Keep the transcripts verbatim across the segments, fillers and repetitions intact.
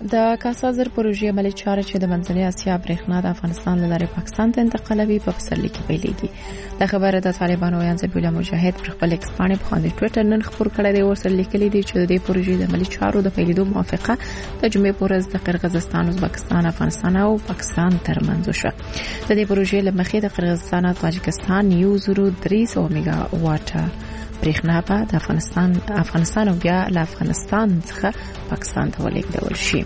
د کاسازر پروژې عملي چاره چې د منځنۍ اسیا برېښنا د افغانستان له لارې پاکستان ته انتقالوي په پسرلي کې پیلېږي. د خبره د طالبانو ویان ذبیح الله مجاهد پر خپل ایکس پاڼې په باندې ټویټر نن خبر کړی دی. ورسره لیکلي دي چې د دې پروژې د عملي چارو د پیلېدو موافقه د جمعې په ورځ د قرغیزستان، ازبکستان، افغانستان او پاکستان ترمنځ وشوه. د دې پروژې له مخې د قرغیزستان او تاجکستان یو زرو درې سوه میگا واټه برېښنا په د افغانستان افغانستان او بیا له افغانستان څخه پاکستان ته ولېږدول شي.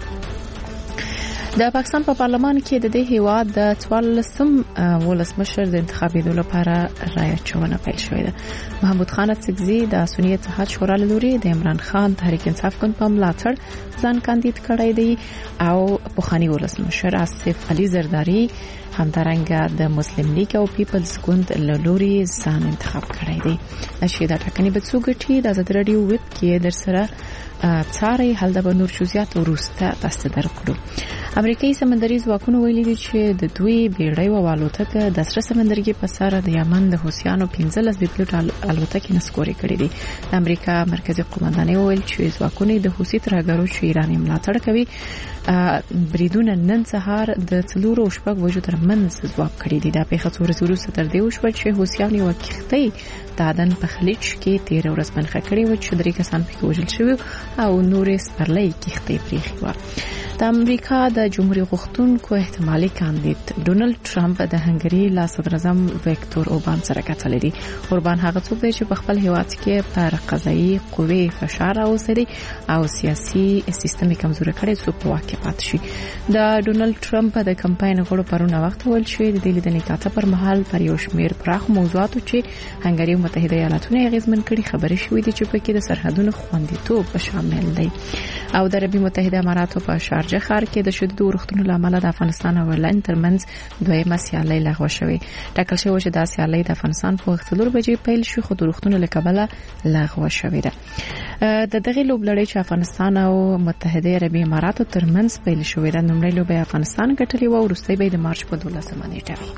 د پاکستان په پارلمان کې د دې هیواد د څوارلسم ولسمشر د انتخابېدو لپاره رایه اچونه پیل شوې ده. محمود خان اڅکزي د سنی اتحاد شورا له لوري د عمران خان تحریک انصاف ګوند په ملاتړ ځان کاندید کړی دی او پخوانی ولسمشر آصف علي زرداری همدارنګه د مسلم لیگ او پیپلز ګوند له لوري ځان انتخاب کړی دی. نشي دا ټاکنې به څو ګټي د آزاد رادیو ویب کې در سره څاري حل د نور جزئیات ورسته تاسو درکړو. امریکایي سمندري ځواکونو ویلي دي چې د دوی بیړۍ او الوتکه د سره سمندرګي په سر د یمن د حوثیانو پنځلس د پیلوټ الوتکې نسکوري کړې دي. د امریکا مرکزی قومندانۍ ویل چې ځواکونه د حوثي ترهګرو چې ایران ملاتړ کوي بریدونه نن سهار د څلورو شپږ وجو ترمنځ ځواب کړی دي. د پیښه څو ورځې تر دې وشو چې حوثیان یو کښتۍ د عدن په خلیج کې تیر ورځ منخه کړې و چې درې کسان پکې وژل شوي او نورې سپرلۍ کښتۍ پریښې و. د امریکا د جمهوریت غوښتونکو احتمالي کاندید ډونالد ټرمپ د هنګري لا صدر اعظم ویکتور اوربان سره کتل دي. اوربان هغه څوک دی چې په خپل هیواد کې پر قضایي قوې فشار راوستي او سیاسي سیستم کمزوري کړي څو په واقع پات شي. د ډونالد ټرمپ د کمپاین غړو پرونه وخت ول شوې د دې لیدنې کاته پر مهال پر یو شمېر پراخ موضوعاتو چې هنګري او متحده ایالاتونه غیزمن کړي خبرې شوې دي چې په کې د سرحدونو خوندیتوب شامل دی. او د عربي متحده اماراتو په شارجه ښار کې د شدید اورښتونو لامل د افغانستان او ایرلند ترمنځ دویمه سیالي لغوه شوې. ټاکل شوی چې دا سیالي د افغانستان په وخت څلور بجې پیل شو خو د اورښتونو له کبله لغوه شوې ده. د دغه لوبلړۍ چې افغانستان او متحده عربي اماراتو ترمنځ پیل شوې ده نومړی لوبه افغانستان ګټلې و او وروستۍ به د مارچ په دولسمه نیټه وي.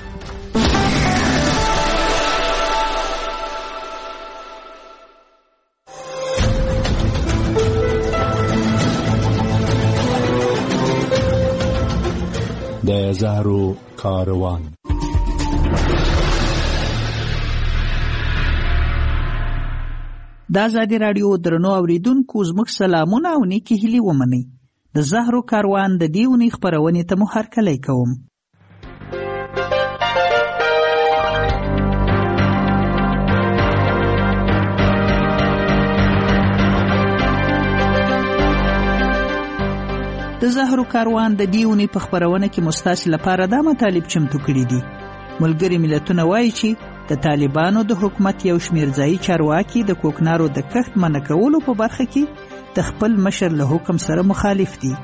د زهرو کاروان. د آزادي رادیو درنو اوریدونکو زموږ سلامونه او نیکی هیلې ومنئ. د زهرو کاروان د دې اونۍ خپرونې ته مو هرکلی کوم. د زهرو کاروان د دې اونۍ په خپرونه کې مستاسي لپاره دا مطالب چمتو کړي دي. ملګري ملتونه وایي چې د طالبانو د حکومت یو شمېر ځایي چارواکي د کوکنارو د کښت منع کولو په برخه کې د خپل مشر له حکم سره مخالف دي.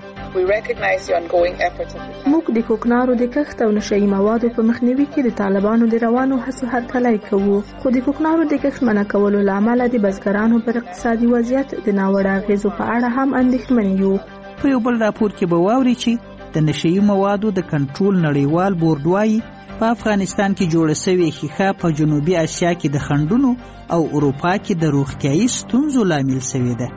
موږ د کوکنارو د کښت او نشئی موادو په مخنیوي کې د طالبانو د روانو هڅو هرکلی کوو، خو د کوکنارو د کښت منع کولو له امله د بزګرانو پر اقتصادي وضعیت د ناوړه اغېزو په اړه هم اندېښمن یو. په یو بل راپور کې به واوري چې د نشئی موادو د کنټرول نړیوال بورډ وایي په افغانستان کې جوړه شوې ښیښه په جنوبي اسیا کې د خنډونو او اروپا کې د روغتیايي ستونزو لامل شوې ده.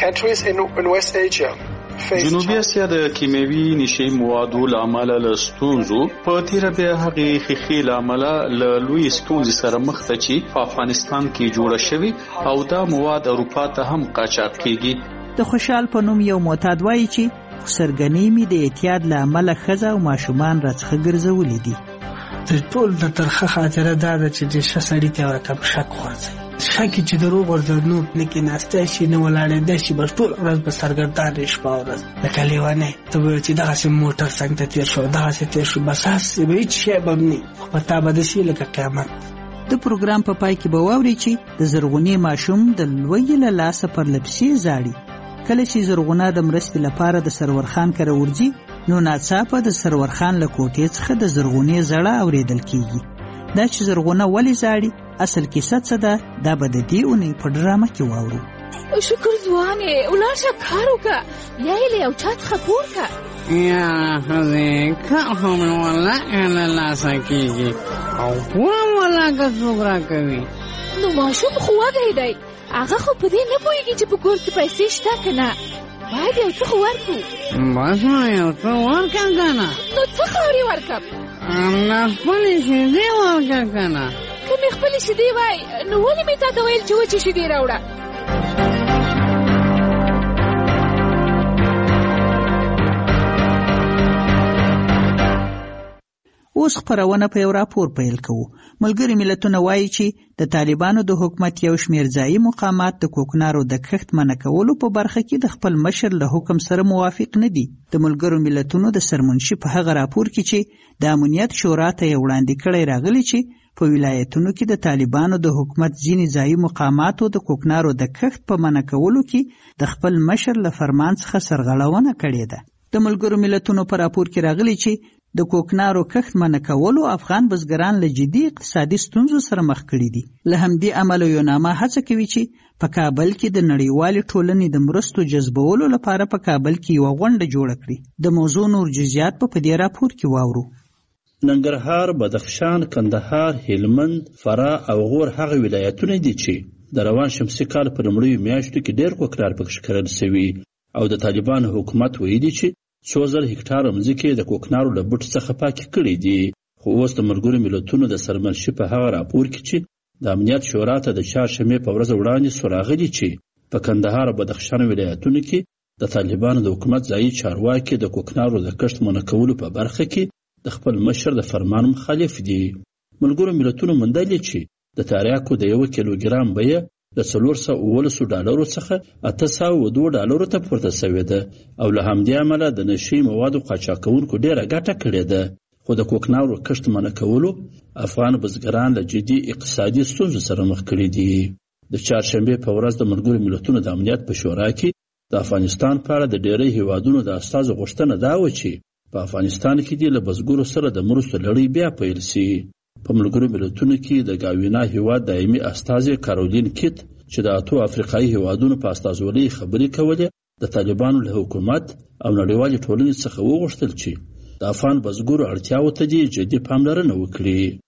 جنوبي اسیا د کیمیاوي نشئی موادو لامل له ستونزو په تیر به هغه ښیښې لامل له لوی ستونزې سره مخ ته چې په افغانستان کې جوړه شوې او دا مواد اروپا ته هم قاچاق کیږي. د خوشحال په نوم یو معتاد وایي چې سرګنۍ می د اعتیاد له امله ښځه او ماشومان راڅخه ګرځولي دي. د ټول د ترخه خاطره دا ده چې د ښه سړي ته ورته شک ورځي شک چې د روغ ورځنو لکه ناسته شي نه ولاړېده شي بس ټول ورځ به سرګردانه شپه ورځ لکه لیونی ته به چې دغسې موټر څنګ ته تېر شو دغسې تېر شو بس هسې به هېڅ شی به هم نه په تا به داسې لکه قیامت. د پروګرام په پای کې به واوري چې د زرغونې ماشوم د لویې له لاسه پرلپسې زاړي. کله چې زرغونه د مرستې لپاره د سرور خان کره ورځي نو ناڅاپه د سرور خان له کوټې څخه د زرغونې زړه اوریدل کیږي. دا چې زرغونه ولې زاړي اصل کیسه څه ده دا به د دې اونۍ په ډرامه کې واورو. شکر ځوانې ولاړ شه کار وکړه یا یې له یو چا څخه پور کړه. یا ښځې کار خو مې والله له لاسه کېږي او پوره والله که څوک راکوي. نو ماشوم خو وږی دی هغه خو په دې نه پوهېږي چې په کور کې پیسې شته که نه. باید یو څه ورکو. بس نو یو څه ورکه که نه. نو څه خاورې ورکم؟ نه خپلې شیدې ورکه که نه. که مې خپلې شیدې وای نو ولې مې تا ته ویل چې وچې شیدې راوړه؟ اوس خپرونه په یو راپور پیل کوو. ملګري ملتونه وایي چې د طالبانو د حکومت یو شمېر ځایي مقامات د کوکنارو د کښت منع کولو په برخه کې د خپل مشر له حکم سره موافق نه دي. د ملګرو ملتونو د سرمنشي په هغه راپور کې چې د امنیت شورا ته یې وړاندې کړی راغلی چې په ولایتونو کې د طالبانو د حکومت ځینې ځایي مقاماتو د کوکنارو د کښت په منع کولو کې د خپل مشر له فرمان څخه سرغړونه کړې ده. د ملګرو ملتونو په راپور کې راغلی چې د کوکنارو کښت منع کولو افغان بزګران له جدي اقتصادي ستونزو سره مخ کړي دي. له همدې امله یوناما هڅه کوي چې په کابل کې د نړیوالې ټولنې د مرستو جذبولو لپاره په کابل کې یوه غونډه جوړه کړي. د موضوع نور جزئیات په دې راپور کې واورو. ننګرهار، بدخشان، کندهار، هلمند، فراه او غور هغه ولایتونه دي چې د روان شمسي کال په لومړیو میاشتو کې ډېر کوکنار پکې کرل شوي او د طالبانو حکومت ویلي چې څو زر هکټاره مځکې د کوکنارو له بوټ څخه پاکې کړي دي. خو اوس د ملګرو ملتونو د سرمنشي په هغه راپور کې چې د امنیت شورا ته د چهارشنبې په ورځ وړاندې سو راغلي چې په کندهار او بدخشان ولایتونو کې د طالبانو د حکومت ځایي چارواکي د کوکنارو د کښت منع کولو په برخه کې د خپل مشر د فرمان مخالف دي. ملګرو ملتونو موندلي چې د تریاکو د یو کیلوګرام بیه د څلور سوه اوولسو ډالرو څخه اته سوه دوه ډالرو ته پورته شوې ده او له همدې امله د نشي موادو قاچاقونکو ډېره ګټه کړې ده. خو د کوکنارو کښت منع کولو افغان بزګران له جدي اقتصادي ستونزو سره مخ کړي دي. د چهارشنبې په ورځ د ملګرو ملتونو د امنیت په شورا کې د افغانستان په اړه د ډېری هیوادونو د استازو غوښتنه دا وه چې په افغانستان کې دې له بزګرو سره د مرستو لړۍ بیا پیل شي. په ملګرو ملتونو کې د ګاوینا هیواد دایمي استازي کارولین کیت چې د اتو افریقایي هیوادونو په استازولۍ خبرې کولې د طالبانو له حکومت او نړیوالې ټولنې څخه وغوښتل چې د افغان بزګرو اړتیاوو ته دې جدي پاملرنه وکړي.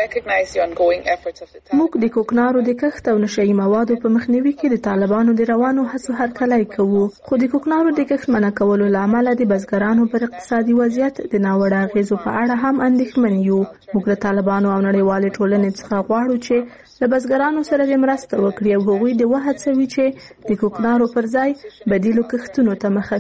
موږ د کوکنارو د کښت او نشهیي موادو په مخنیوي کې د طالبانو د روانو هڅو هرکلی کوو. خو د کوکنارو د کښت منع کولو له امله د بزګرانو پر اقتصادي وضعیت د ناوړه اغېزو په اړه هم اندېښمن یو. موږ د طالبانو او نړیوالې ټولنې څخه غواړو چې له بزګرانو سره د مرسته وکړي او هغوی د وهڅوي چې د کوکنارو پر ځای بدیلو کښتونو ته مخه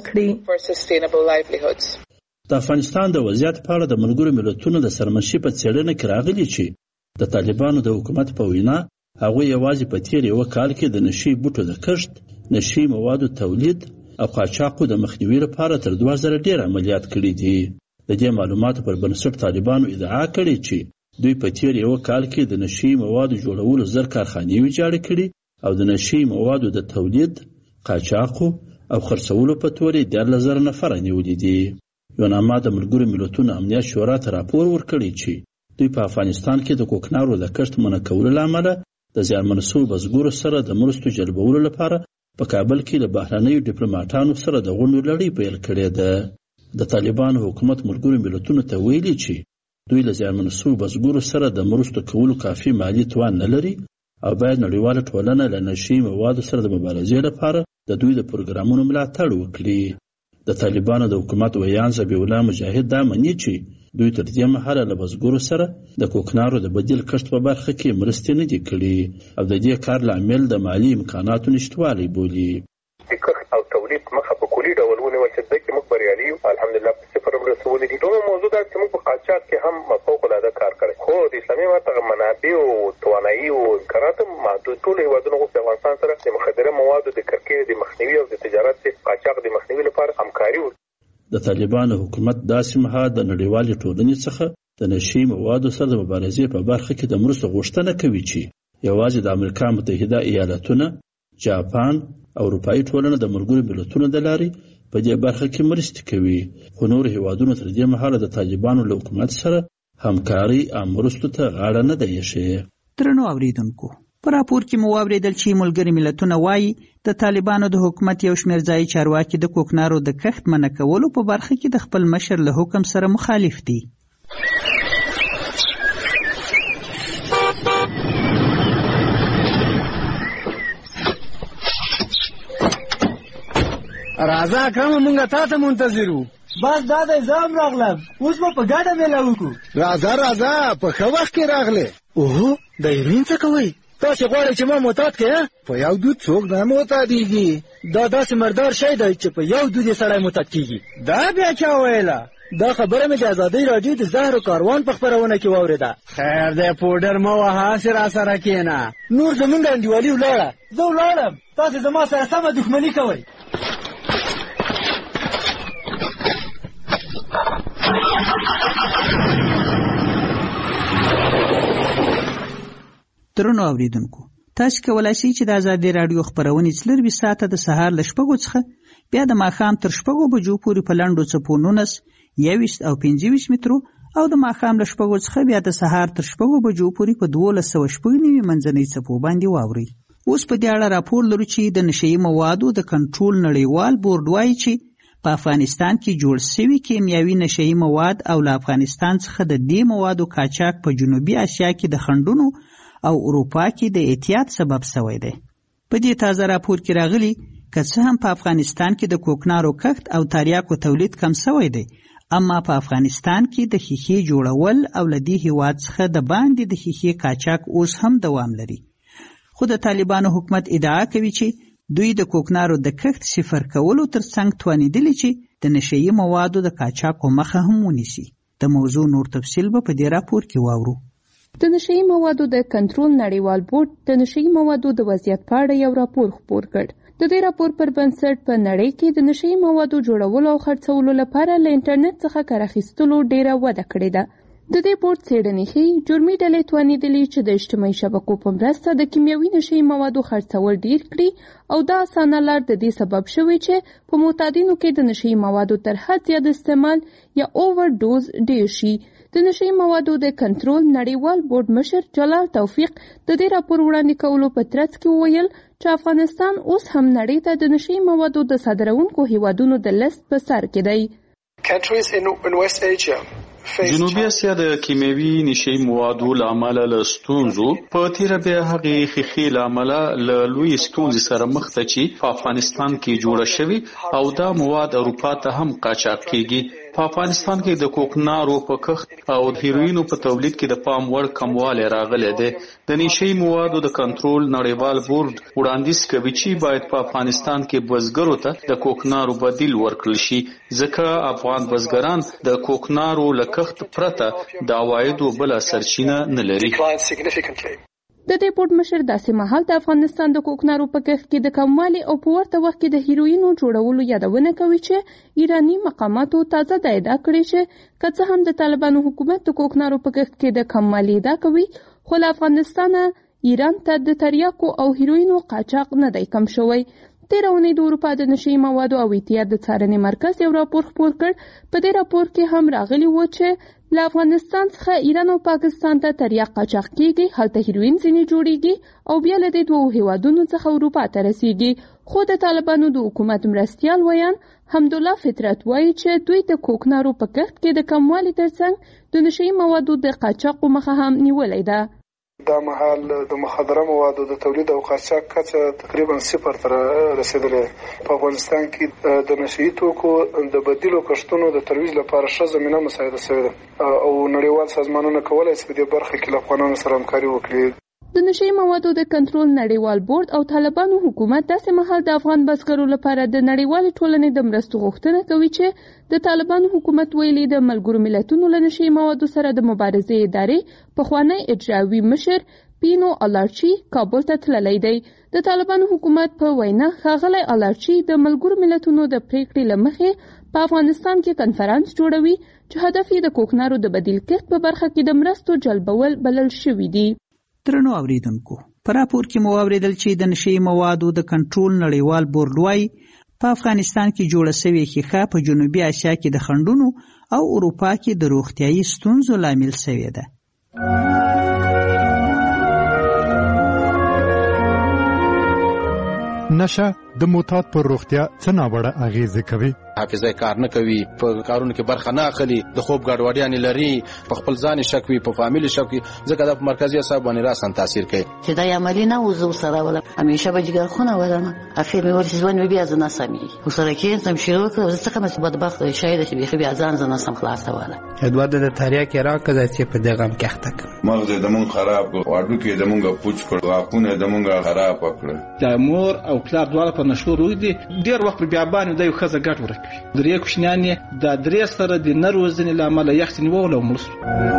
کړي. د افغانستان د وضعیت په اړه د ملګرو ملتونو د سرمنشي په څېړنه کې راغلي چې د طالبانو د حکومت په وینا هغوی یوازې په تېر یوه کال کې د نشي بوټو د کښت، نشي موادو تولید او قاچاقو د مخنیوي لپاره تر دوه زره ډېر عملیات کړي دي. د دې معلوماتو پر بنسټ طالبانو ادعا کړې چې دوی په تېر یوه کال کې د نشي موادو جوړولو زر کارخانې ویجاړې کړي او د نشي موادو د تولید، قاچاقو او خرڅولو په تور یې دیارلس زره نفره نیولي دي. یوناما د ملګرو ملتونو امنیت شورا ته راپور ورکړی چې دوی په افغانستان کې د کوکنارو د کښت منع کولو له امله د زیانمن شویو بزګرو سره د مرستو جلبولو لپاره په کابل کې له بهرنیو ډیپلوماټانو سره د غونډو لړۍ پیل کړې ده. د طالبانو حکومت ملګرو ملتونو ته ویلي چې دوی له زیانمن شویو بزګرو سره د مرستو کولو کافي مالي توان نه لري او باید نړیواله ټولنه له نشي موادو سره د مبارزې لپاره د دوی د پروګرامونو ملاتړ وکړي. د طالبانو د حکومت ویان ذبیح الله مجاهد دا مني چې دوی تر دې مهاله له بزګرو سره د کوکنارو د بدیل کښت په برخه کې مرستې نه دي کړي او د دې کار لامل د مالي امکاناتو نشتوالی بولي. د کښت او تولید مخه په کلي ډول ونیول چې دغه موږ بریالي یو الحمدلله په صفر رسولې دي. دوه موضوع دا چې موږ په قاچاق کې هم فوق العاده کار کړی خو د اسلامي امارت منابع او توانایي او امکانات محدود. ټول هیوادونه غوښتي افغانستان سره د مخدره موادو د کرکې د مخنیوي او د تجارت د قاچاق د مخنیوي لپاره همکاري وکړي. د طالبانو حکومت داسې مهال د نړیوالې ټولنې څخه د نشي موادو سره د مبارزې په برخه کې د مرستو غوښتنه کوي چې یوازې د امریکا متحده ایالتونه، جاپان او اروپایي ټولنه د ملګرو ملتونو د لارې په دې برخه کې مرستې کوي. خو نور هیوادونو تر دې مهاله د طالبانو له حکومت سره همکاري او مرستو ته غاړه نه ده ایښې. درنو اوریدونکو، په راپور کې مو واورېدل چې ملګري ملتونه وایي د طالبانو د حکومت یو شمېر ځایي چارواکي د کوکنارو د کښت منع کولو په برخه کې د خپل مشر له حکم سره مخالف دي. راځه اکرم مونږه تا ته منتظر وو. بس دا د ځام راغلم، اوس به په ګډه میله وکړو. راځه راځه په ښه وخت کې راغلې. اوهو د ایرین څه کوئ؟ تاسې غواړئ چې ما معتاد کړې؟ په یو دود څوک نه معتادېږي. دا داسې مردار شی دی چې په یو دود یې سړی معتاد کېږي. دا بیا چا ویله؟ دا خبره مې د ازادۍ راډیو د زهرو کاروان په خپرونه کې واورېده. خیر دی پوډر مه وهه، هسې را سره کښېنه. نور زمونږ انډیوالي ولاړه، زه ولاړم، تاسې زما سره سمه دښمني کوئ. درنو اوریدونکو، تاسو کولای شئ چې د ازادۍ راډیو خپرونې څلرویشت ساعته د سهار له شپږو څخه بیا د ماښام تر شپږو بجو پورې په لنډو څپو نولس، یوویشت او پنځه ویشت مترو او د ماښام له شپږو څخه بیا د سهار تر شپږو بجو پورې په دولس سوه شپږ نوي منځنۍ څپو باندې واورئ. اوس په دې اړه راپور لرو چې د نشهیي موادو د کنټرول نړیوال بورډ وایي چې په افغانستان کې جوړ شوي کیمیاوي نشهیي مواد او له افغانستان څخه د دې موادو قاچاق په جنوبي اسیا کې د خنډونو او اروپا کې د احتیاط سبب شوی دی. په دې تازه راپور کې راغلي که څه هم په افغانستان کې د کوکنارو کښت او تریاکو تولید کم شوی دی، اما په افغانستان کې د ښیښې جوړول او له دې هیواد څخه د باندې د ښیښې قاچاق اوس هم دوام لري. خو د طالبانو حکومت ادعا کوي چې دوی د کوکنارو د کښت صفر کولو ترڅنګ توانیدلي چې د نشهیي موادو د قاچاقو مخه هم ونیسي. د موضوع نور تفصیل به په دې راپور کې واورو. د نشهیي موادو د کنټرول نړیوال بورډ د نشهیي موادو د وضعیت په اړه یو راپور خپور کړ. د دې راپور پر بنسټ په نړۍ کې د نشهیي موادو جوړولو او خرڅولو لپاره له انټرنیټ څخه کار اخیستلو ډیره وده کړې ده. د دې بورډ څېړنې ښیي جرمي ډلې توانېدلې چې د اجتماعي شبکو په مرسته د کیمیاوي نشهیي موادو خرڅول ډیر کړي او دا اسانه لار د دې سبب شوی چې په معتادینو کې د نشهیي موادو تر حد زیات استعمال یا اوور ډوز ډیر شي. د نشهیي موادو د کنټرول نړیوال بورډ مشر جلال توفیق د دې راپور وړاندې کولو په ترڅ کې وویل چې افغانستان اوس هم نړۍ ته د نشهیي موادو د صادروونکو هیوادونو د لیست په سر کې دی. جنوبي اسیا د کیمیاوي نشهیي موادو له امله له ستونزو په تیره بیا هغې ښیښې له امله له لویې ستونزې سره مخ ده چې په افغانستان کې جوړه شوي او دا مواد اروپا ته هم قاچاق کیږي. په افغانستان کې د کوکنارو په کښت او د هیروینو په تولید کې د پام وړ کموالی راغلی دی. د نشهیي موادو د کنټرول نړیوال بورډ وړاندیز کوي چې باید په افغانستان کې بزګرو ته د کوکنارو بدیل ورکړل شي، ځکه افغان بزګران د کوکنارو له کښت پرته د عوایدو بله سرچینه نه لري. د دې بورډ مشر داسې مهال د افغانستان د کوکنارو په کښت کې د کموالي او په ورته وخت کې د هیروینو جوړولو یادونه کوي چې ایرانی مقاماتو تازه د ادعا کړې چې که څه هم د طالبانو حکومت د کوکنارو په کښت کې د کموالي ادعا کوي، خو له افغانستانه ایران ته د تریاکو او هیروینو قاچاق نه دی کم شوی. تېره اونۍ د اروپا د نشهیي موادو او احتیاط د څارنې مرکز یو راپور خپور کړ. په دې راپور کې هم راغلی و چې له افغانستان څخه ایران او پاکستان ته تریاک قاچاق کیږي، هلته هیروین ځینې جوړیږي او بیا له دې دوو هیوادونو څخه اروپا ته رسیږي. خو د طالبانو د حکومت مرستیال ویان حمدالله فطرت وایي چې دوی د کوکنارو په کښت کې د کموالي ترڅنګ د نشهیي موادو د قاچاقو مخه هم نیولې ده. دا مهال د مخدره موادو د تولید او قاچاق کچه تقریبا صفر ته رسیدلې. په افغانستان کې د نشهیي توکو د بدیلو کښتونو د ترویج لپاره ښه زمینه مساعده شوې ده او نړیوال سازمانونه کولی شي په دې برخه کې له افغانانو سره همکاري وکړي. د نشهیي موادو د کنټرول نړیوال بورډ او طالبانو حکومت داسې مهال د افغان بزګرو لپاره د نړیوالې ټولنې د مرستو غوښتنه کوي چې د طالبانو حکومت ویلي د ملګرو ملتونو له نشهیي موادو سره د مبارزې ادارې پخوانی اجرایوي مشر پینو الارچي کابل ته تللی دی. د طالبانو حکومت په وینا ښاغلی الارچي د ملګرو ملتونو د پریکړې له مخې په افغانستان کې کنفرانس جوړوي چې هدف یې د کوکنارو د بدیل کښت په برخه کې د مرستو جلبول بلل شوي دي. درنو اوریدونکو، په راپور کې مو واورېدل چې د نشهیي موادو د کنټرول نړیوال بورډ وایي په افغانستان کې جوړه شوې ښیښه په جنوبي اسیا کې د خنډونو او اروپا کې د روغتیایي ستونزو لامل شوې ده. نشه د معتاد پر روغتیا څه ناوړه اغیزې کوي. حافظه کار نه کوي، په کارونو کې برخه نه اخلي، د خوب ګډوډیانې لري، په خپل ځان شک وي، په فامیل شک وي، ځکه د مرکزي اعصاب باندې راسن تاثیر کوي. چې دا عملی نه وزو سره ولا همیشه به جګر خونه ولرم اخر مې ورته ځوان بیا ځنه سمي وسره کې سم شروع کړو زه څنګه مې بدبخت شاید چې بیا بیا ځان ځنه سم خلاص ولا ادوار د تاریا کې راکړه چې په دغه کې اخته مغز د مون خراب واډو کې د مونږه پوچ کړو غاښونه د مونږه خراب کړو. د مور او پلار دواړه په نشو روي دي ډیر وخت بیا باندې د یو خزه ګټ ورکوي. درې کوشنیان د درې سره د نروزنې لامل یخت نیول او مړ.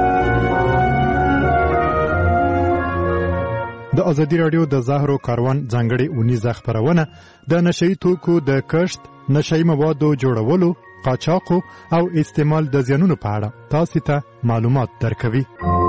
د ازادي راډیو د زهرو کاروان ځانګړې اونیزه خپرونه د نشئی توکو د کښت، نشئی موادو جوړولو، قاچاقو او استعمال د زیانونو په اړه تاسو ته معلومات درکوي.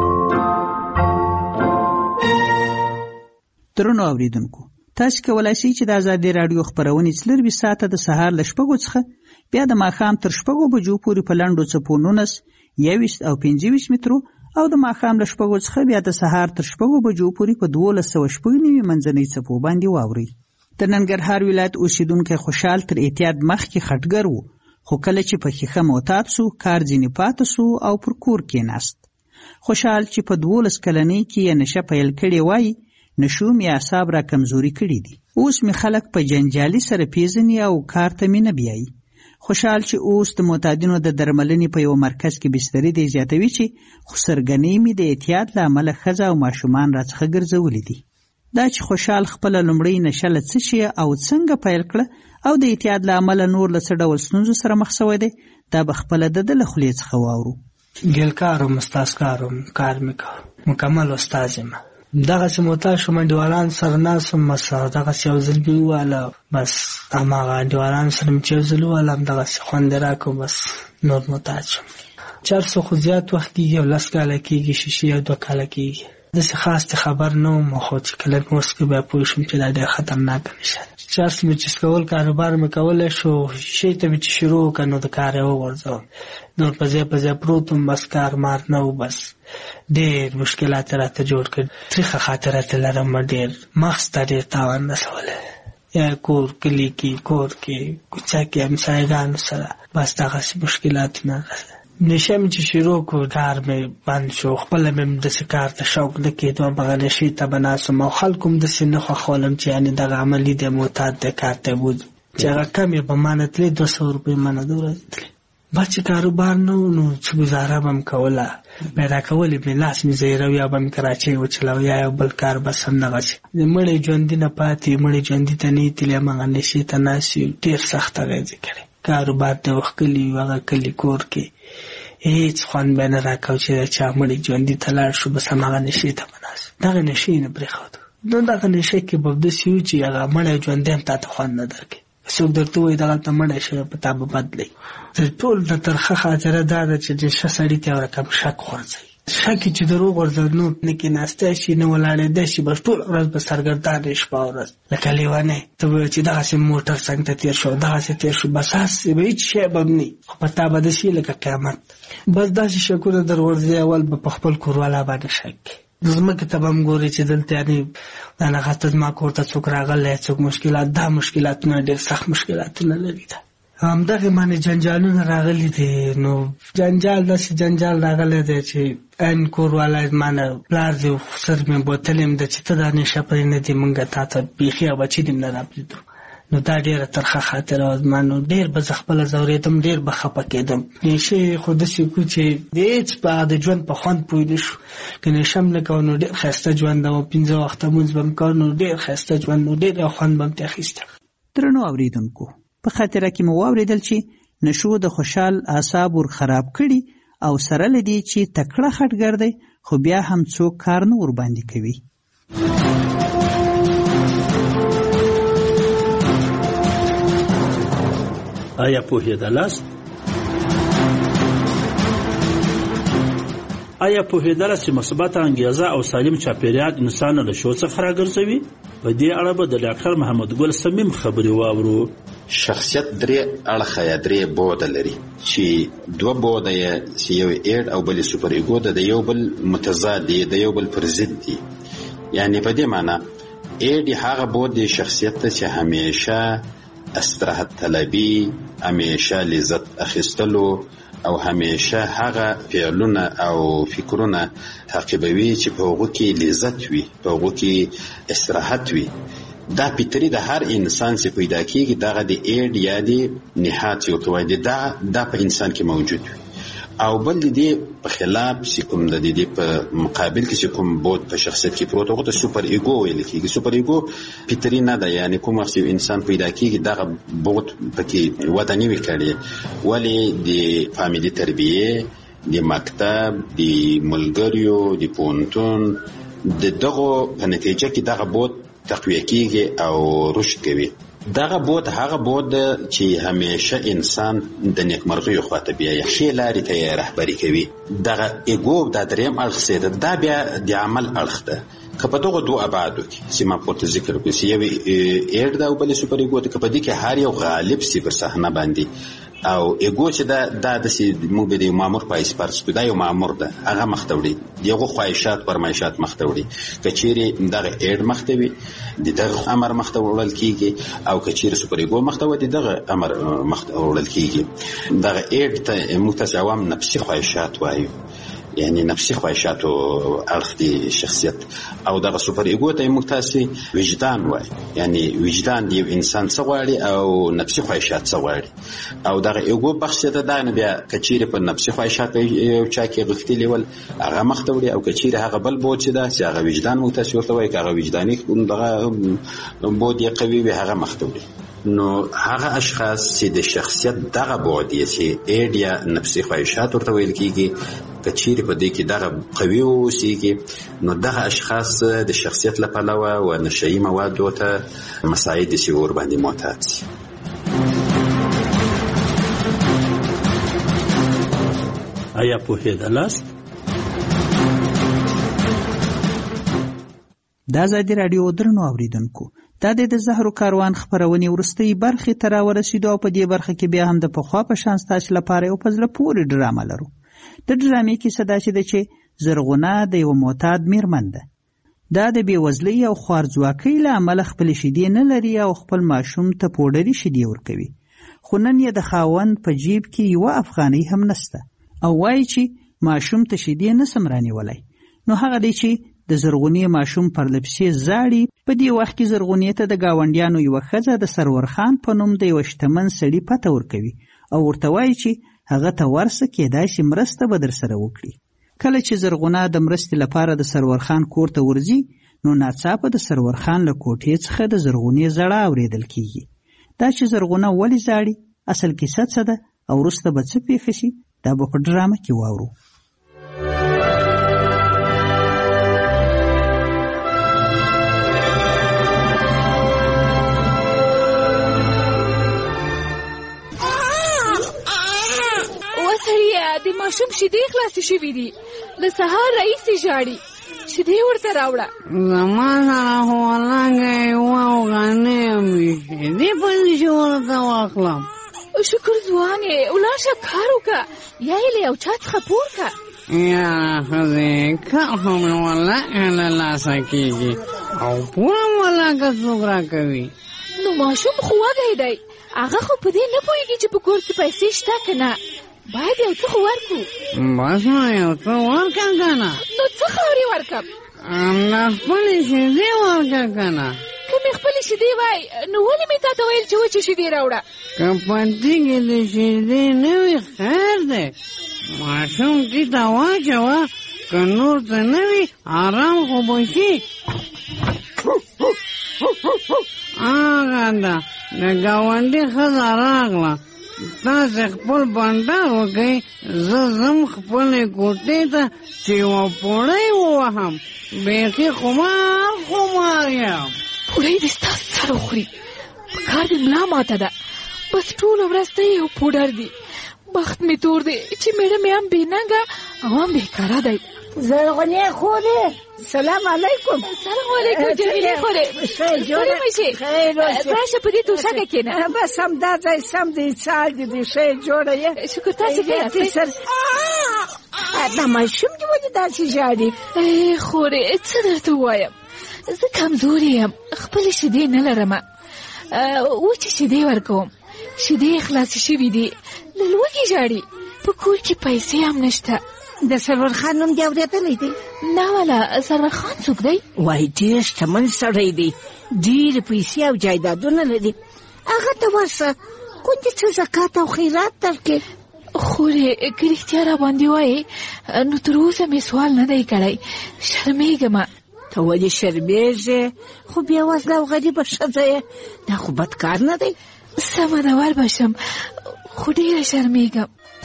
درنو اوریدونکو، تاسو کولای شئ چې د ازادي راډیو خپرونې څلروي ساعته د سهار له شپږو څخه بیا د ماښام تر شپږو بجو پورې په لنډو څپو نولس، یوویشت او پنځه ویشت مترو او د ماښام له شپږو څخه بیا د سهار تر شپږو بجو پورې په دولس سوه شپږ نوي منځنۍ څپو باندې واورئ. د ننګرهار ولایت اوسیدونکی خوشحال تر احتیاط مخکې خټګر و، خو کله چې په ښیښه معتاد سو کار ځینې پاته سو او پر کور کېناست. خوشحال چې په دولس کلنۍ کې یې نشه پیل کړې وای، نشو مې اعصاب را کمزوري کړي دي. اوس مې خلک په جنجالي سره پیژني او کار ته مې نه بیایي. خوشحال چې اوس د معتادینو د درملنې په یو مرکز کې بسترې دی زیاتوي چې خو سرګنۍ مې د احتیاط له امله ښځه او ماشومان راڅخه ګرځولي دي. دا چې خوشحال خپله لومړۍ نشه له څه شي او څنګه پیل کړه او د احتیاط له امله نور له څه ډول ستونزو سره مخ شوی دی، دا به خپله د ده له خولې څخه واورو. ګیلکار وم، استازکار وم، کار مې کوه، مکمل استاز یم. دغسې معتاد شوم، انډیوالان سره ناست وم، بس دغسې یو ځل مې وواله، بس هماغه انډیوالانو سره مې چې یو ځل ووالم دغسې خوند یې راکړو، بس نور معتاد شوم. چرسو خو زیات وخت کېږي، یو لس کاله کېږي، شیشې یو دوه کاله کېږي. داسې خاص ته خبر نه وم، خو چې کله مې وڅکه بیا پوه شوم چې دا ډېر خطرناکه نشه ده. چرس مې چسکول کاروبار مې کولی شو، شیشې ته مې چې شروع وکړه نو د کار یې وغورځوم، نور په ځای په ځای پروت وم، بس کار مار نه و، بس ډېر مشکلات راته جوړ کړ. تریخه خاطرات لرم، ډېر مغز ته ډېر تاوان رسولی، یا کور کلي کې، کور کې، کوڅه کې، همسایګانو سره، بس دغسې مشکلاتونه. نشه مې چې شروع کړو کار مې بند شو، خپله مې داسې کار ته شوق نه کېدو، هغه نشې ته به ناست وم او خلکو هم داسې نه خوښولم چې یعنې دغه عملي دی، معتاد دی، کار ته یې بوځو چې هغه کم یې په ما نه تلې، دوه سوه روپۍ ما نه د ورځې تلې. بس چې کاروبار نه و نو څه ګزاره به مې کوله، پیدا کولې مې لاس مې زیرو، یا به مې کراچۍ وچلو، یا یو بل کار بس همدغسې. مړی ژوندي نه پاتې، مړی ژوندي ته نه یې تلې، هماغه نشې ته ناست یو، ډېر سخت اغېزې کړې. کاروبار ته وښکلي یو، هغه کلي کور کې هیڅ خوند به نه راکاو چې د چا مړی ژوندي ته لاړ شو، بس هماغه نشې ته به ناست. دغه نشې نه پرېښودو، نو دغه نشې کې به داسې وي چې هغه مړی ژوندی هم تا ته خوند نه درکړي. څوک درته وایي دغلته مړی شوی په تا به بدلی. تر ټولو د ترخه خاطره دا ده چې نشه سړي ته یو رقم شک غورځوي. شک چې دروغ ورځي، نو نه کېناستی شي، نه ولاړېدی شي، بس ټوله ورځ به سرګردانه شپه او ورځ لکه لیونی. ته به وایې چې دغسې موټر څنګ ته تېر شو، دغسې تېر شو، بس هسې به هېڅ شی به هم نه وي، خو په تا به داسې وي لکه قیامت. بس داسې شکونه در ورځي، اول به په خپل کوروالا باندې شک کوي. ځمکې ته به هم ګورې چې دلته یعنې دا نغته زما کور ته څوک راغلی، څوک مشکلات، دا مشکلاتونه ډېر سخت مشکلاتونه لري. ده همدغې باندې جنجالونه راغلي دي. نو جنجال داسې جنجال راغلی دی چې ان کوروالا ما نه پلار دی، سر مې بوتل یم ده چې ته دا نشه پرېنهدې، مونږ تا ته بیخي او بچي دې نه راپرېږدو. نو دا ډېره ترخه خاطره وه زما. نو ډېر به زه خپله ځورېدم، ډېر به خفه کېدم. نشې خو داسې کړو چې د هېڅ په د ژوند په خوند پوه نه شو. که نشه هم نه کوو نو ډېر ښایسته ژوند و، پنځه وخته لمونځ به م کوو، نو ډېر ښایسته ژوند و، ډېر خوند به م ترې اخیسته. درنو اورېدونکو، په خاطره کې مو واورېدل چې نشو د خوشحال اعصاب ور خراب کړي او سره له دې چې تکړه خټګر دی، خو بیا هم څوک کار نه ورباندې کوي. آیا پوهېدلاست؟ آیا پوهېدلاست چې مثبته انګیزه او سالم چاپېریال انسان له شو څخه راګرځوي؟ په دې اړه به د ډاکټر محمد ګل صمیم خبرې واورو. شخصیت درې اړخه یا درې بوده لري، چې دوه بوده یې چې یو ایډ او بل سوپر ایګو ده، د یو بل متضاد دي، د یو بل پر ضد دي. یعنی په دې معنی ایډ هغه بود د شخصیت ته چې همیشه استراحت طلبي، همیشه لذت اخیستلو او همیشه هغه فعلونه او فکرونه تعقیبوي چې په هغو کې لذت وي، په هغو کې استراحت وي. دا پیتری د هر انسان چې پیدا کیږي دغه د ایډ یا د نهاد چې ورته وایي دا دا په انسان کې موجود وي. او بل د دې په خلاف چې کوم د دې په مقابل کې چې کوم بود په شخصیت کې پروت هغه ته سوپر ایګو ویل کېږي. سوپر ایګو پیتری نه ده، یعنی کوم وخت انسان پیدا کیږي دغه بود پکې وده نه وي کړې، ولې د فامیلي تربیه، د مکتب، د ملګریو، د پوهنتون د دغو په نتیجه کې دغه بود تقویه کیږي او رشد کوي. دغه بود هغه بود چې همیشه انسان د نیکمرغیو خواته بیایي، ښې لارې ته یې رهبري کوي. دغه ایګو دا دریم اړخ دی، دا بیا د عمل اړخ ده. که په دغو دوه ابعادو کې چې ما پورته ذکر کړو چې یو ایډ ده او بل سوپر ایګو ده، که په دې کې هر یو غالب سي پر صحنه باندې او ایګو چې دا دا داسې موږ به د یو مامور په حیث فرض کړو، دا یو مامور ده، هغه مخته وړي د هغو خواهشات فرمایشات مخته وړي. که چیرې دغه ایډ مخته وي د دغه امر مخته وړل کېږي، او که چیرې سوپر ایګو مخته وي د دغه امر مخته وړل کېږي. دغه ایډ ته موږ تاسې عوام نفسي خواهشات وایو، یعنی نفسي خواهشاتو اړخ دی شخصیت. او دغه سوپر ایګو ته موږ تاسې وجدان وایو، یعنی وجدان دی انسان څه غواړي او نفسي خواهشات څه غواړي. او دغه ایګو بخش ته دا نه بیا که چیرې په نفسي خواهشات یو چا کې غښتلي ول هغه مخته وړي، او که چیرې هغه بل بود چې ده چې هغه وجدان موږ تاسې ورته وایي، که هغه وجداني دغه بود یې قوي وي هغه مخته وړي. نو هغه اشخاص چې د شخصیت دغه بعد یې چې ایډ یا نفسي خواهشات ورته ویل کېږي، که چیرې په دې کې دغه قوي واوسېږي، نو دغه اشخاص د شخصیت له پلوه و نشهیي موادو ته مساعد شي، ورباندې معتاد شي. آیا پوهېدلاست؟ دا ازادي راډیو درنو اوریدونکو، دا د زهرو کاروان خپرونې وروستۍ برخې ته راورسېدو او په دې برخه کې بیا هم د پخوا په شان ستاسو لپاره یو په زړه پورې ډرامه لرو. د ډرامې کیسه داسې ده چې زرغونه د یوه معتاد میرمن ده. دا د بېوزلۍ او خوارځواکۍ له امله خپلې شیدې نه لري او خپل ماشوم ته پوډري شیدې ورکوي، خو نن یې د خاوند په جیب کې یوه افغانۍ هم نسته او وایي چې ماشوم ته شیدې نسم رانیولی. نو هغه دی چې د زرغونې ماشوم پرلپسې زاړي. په دې وخت کې زرغونې ته د ګاونډیانو یوه ښځه د سرور خان په نوم د یوه شتمن سړي پته ورکوي او ورته وایي چې هغه ته ورسه، کېدای شي مرسته به در سره وکړي. کله چې زرغونه د مرستې لپاره د سرور خان کور ته ورځي، نو ناڅاپه د سرور خان له کوټې څخه د زرغونې زړه اورېدل کېږي. دا چې زرغونه ولې زاړي، اصل کیسه څه ده او وروسته به څه پېښه شي، دا به په ډرامه کې واورو. د ماشوم شیدې خلاصې شوي دي، د سهار راهیسې ژاړي، شیدې ورته راوړه. زما سره خو ولنګه یوه افغانۍ هم وي، شیدې پسې چې ورته واخلم. شکر ځوانې، ولاړ شه کار وکړه، یا یې له یو چا څخه پور کړه. یاره ښځې، کار خو مې ولنګه له لاسه کېږي او پوره ولنګه څوک راکوي. نو ماشوم خو وږی دی، هغه خو په دې نه پوهېږي چې په کور کې پیسې شته که نه. باید یو څه خو ورکړو. بس نو یو څه ورکړه که نه. نو څه خاورې ورکړم؟ همدا خپلې شیدې ورکړه که نه. که مې خپلې شیدې وای نو ولې مې تا ته ویل چې وچې شیدې راوړه؟ که په دې کې د شیدې نه وي خیر دی، ماشوم دې ته واچوه، که نور څه نه وي آرام خو به شي. هغه ده د ګاونډي ښځه راغله، تاسې خپل بانډار وکئ، زه ځم خپلې کوټې ته چې یوه پوړۍ ووهم. بیخي خمار خمار یم. پوړۍ دې ستا سر وخوري، په کار دې ملا ماته ده، بس ټوله ورځ ته یو پوډر دی. بخت مې تور دی چې میړه مې هم بېننګه او هم بېکاره دی. زرغونې خورې، سلام علیکم. سلام علیکم جمیلې خورې، ستړې مه شې، راشه په دې توشکه کښېنه. بس همدا ځای سم دی، څال دې دی، ښه یې جوړه یې. شکر تاسې کښېناستئ. دا ماشوم دې ولې داسې ژاړي؟ ای خورې، څه درته ووایم، زه کمزورې یم، خپلې شیدې نه لرم، وچې شیدې ورکوم. شیدې خلاصې شوي دي، له لوږې ژاړي. په کور کې پیسې هم نشته. د سرور خان نوم دې اورېدلی دی؟ نه والا، سرور خان څوک دی؟ وایي ډېر شتمن سړی دی، ډېرې پیسې او جایدادونه لري. هغه ته ورشه، ګوندې څه زکات او خیرات درکړي. خورې که رښتیا را باندې وایې نو تر اوسه مې سوال نه دی کړی، شرمېږم. ته ولې شرمېږې؟ خو بیا وزله او غریبه ښځه یې، دا خو بد کار نه دی. سمه ده، ور به شم، خو ډېره شرمېږم.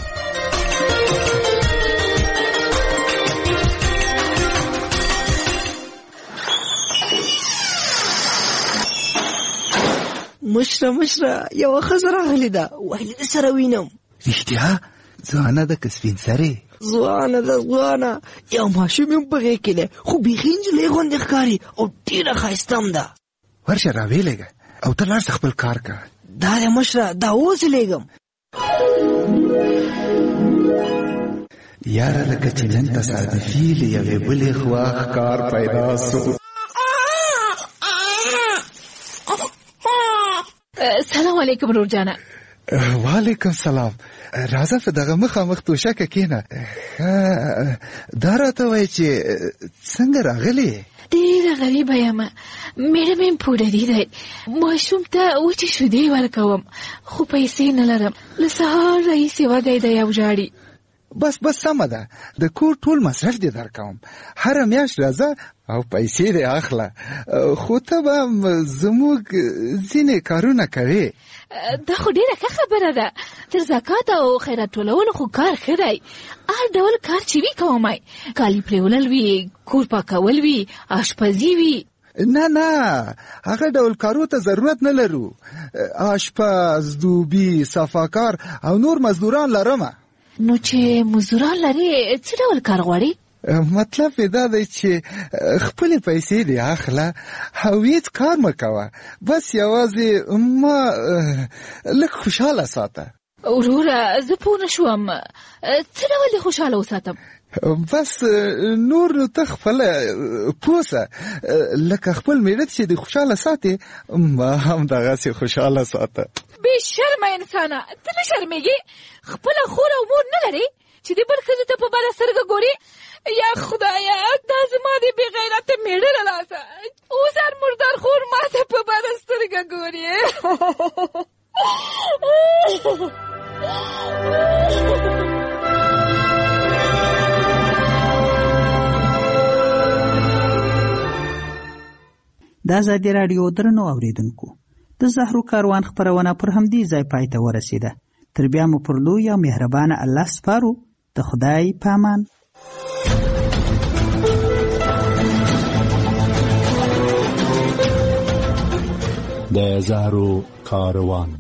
مشره مشره یوه ښځه راغلې ده، ویلې د سره وینم. رښتیا؟ ځوانه ده که سپین سرې؟ ځوانه ده، ځوانه. یو ماشوم هم په غېږ کې دی، خو بیخي نجلۍ غوندې ښکاري او ډېره ښایسته هم ده. ورشه راویلېږه او ته لاړ شه خپل کار کوه. دا دی مشره، دا اوس یې لېږم. یاره لکه چې نن تصادفي له یوې بلې خوا ښکار پیدا سو. سلام علیکم رور جانه. وعلیکم سلام. راځه په دغه مخامخ توشکه کېنه. دا راته وایي چې څنګه راغلې؟ ډېره غریبه یم، میړه مې پوډري دی، ماشوم ته وچې شیدې ورکوم، خو پیسې نه لرم. له سهار راهیسې وږی دی او ژاړي. بس بس سمه ده، د کور ټول مصرف دې درکوم، هره میاشت راځه او پیسې دې اخله. خو ته به زموږ ځینې کارونه کوې. دا خو ډېره ښه خبره ده، تر زکات او خیرات ټولولو خو کار ښه دی. هر ډول کار چې وي کومای، کالي پرېولل وي، کور پاکول وي، اشپزي وي. نه نه، هغه ډول کارو ته ضرورت نه لرو. اشپز، دوبي، صفاکار او نور مزدوران لرمه. نو چې مزدوران لري څه ډول کار غواړي؟ مطلب یې دا دی چې خپلې پیسې دې اخله او هېڅ کار مه کوه، بس یوازې ما لږ خوشحاله ساته. وروره زه پوه نه شوم، څه ډول دې خوشحاله وساتم؟ بس نور نو ته خپله پوه سه، لکه خپل میړه چې دې خوشحاله ساتې، ما هم دغسې خوشحاله ساته. بې شرمه انسانه، ته نه شرمېږې؟ خپله خور او مور نه لرې چې د بل ښځې ته په بده سترګه ګورې؟ یا خدایه، دا زما د بې غیرته میړه له لاسه اوس هر مردار خور ما ته په بده سترګه ګورې. د ازادي راډیو درنو اوریدونکو، د زهرو کاروان خپرونه پر همدې ځای پای ته ورسېده. تر بیا مو پر لوی او مهربانه الله سپارو. د خدای په امان. د زهرو کاروان.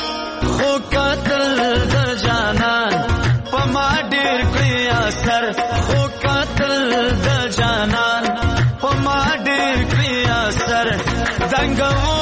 सर خو قاتل د جانان په ما ډېر کړی اثر دنګو